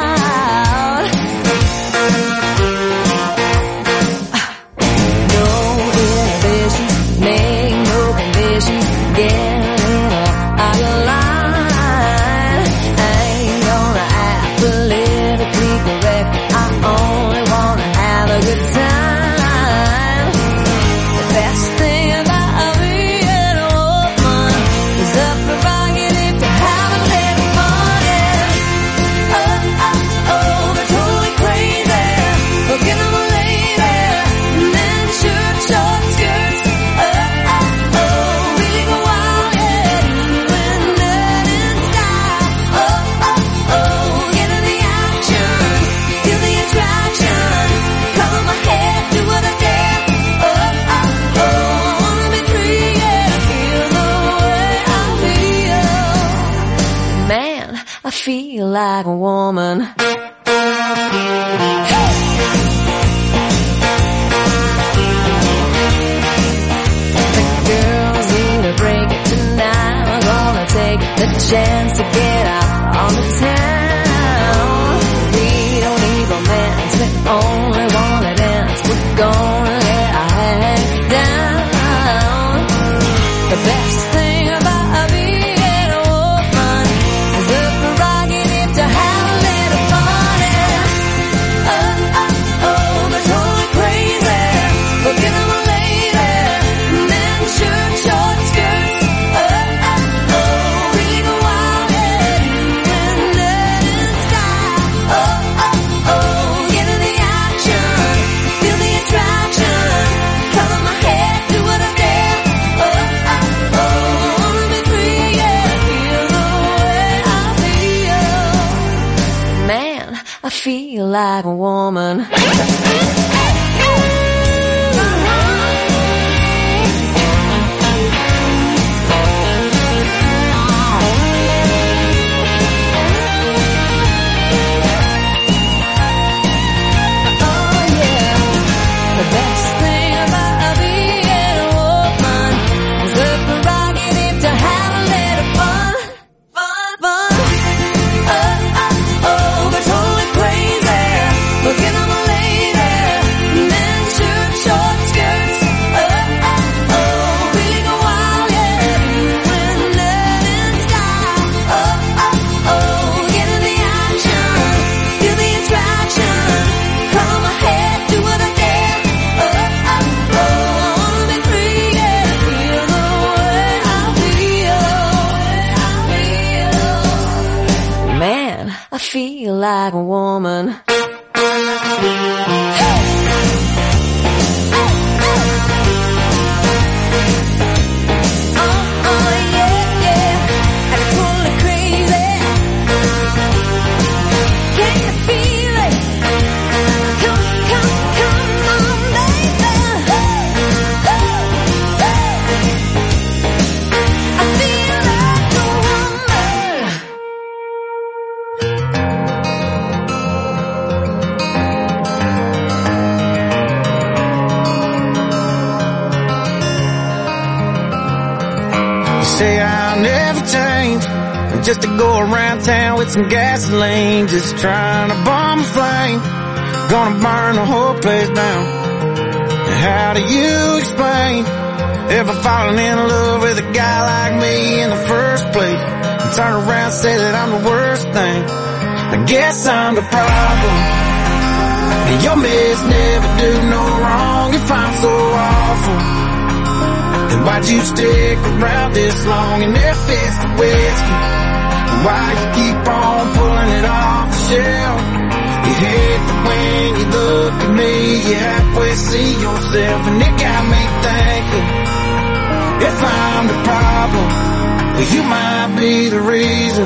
Speaker 5: I feel like a woman. The girls need a break tonight. We're gonna take the chance to get out on the town. We don't need romance, we only wanna dance. We're gonna let our head down. The best thing about being a woman is the prerogative to have a little fun. Oh, oh, oh, they're totally crazy. Look at them lady. Men shirt, short skirts. Oh, oh, oh, really go wild and wind and sky. Oh, oh, oh, get in the action. Feel the attraction. Color my hair, do what I dare. Oh, oh, oh, wanna be free, yeah. Feel the way I feel. Man, I feel like a woman. The best thing about being a woman is the prerogative to have a little fun, fun, fun. Oh, oh, oh, they're totally crazy. Look at them lady. Men shirt, short skirts. Oh, oh, oh, really go wild, yeah. Wind and sky. Oh, oh, oh, get in the action. Feel the attraction. Color my hair, do what I dare. Oh, oh, oh, wanna be free, yeah. Feel the way I feel. Man, I feel like a woman.
Speaker 3: Say I'll never change, just to go around town with some gasoline, just trying to bomb a flame, gonna burn the whole place down. How do you explain ever falling in love with a guy like me in the first place, and turn around and say that I'm the worst thing? I guess I'm the problem. Your miss never do no wrong if I'm so awful. Then why'd you stick around this long and if it's the whiskey? Why you keep on pulling it off the shelf? You hate the when you look at me, you halfway see yourself, and it got me thinking, if I'm the problem, well, you might be the reason.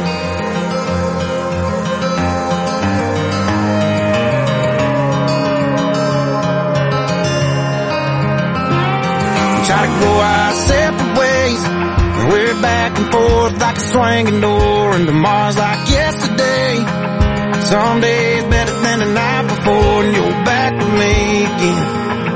Speaker 3: We try to go our separate ways, and we're back and forth like a swinging door, and tomorrow's like yesterday. Some days better than the night before, and you're back with me again.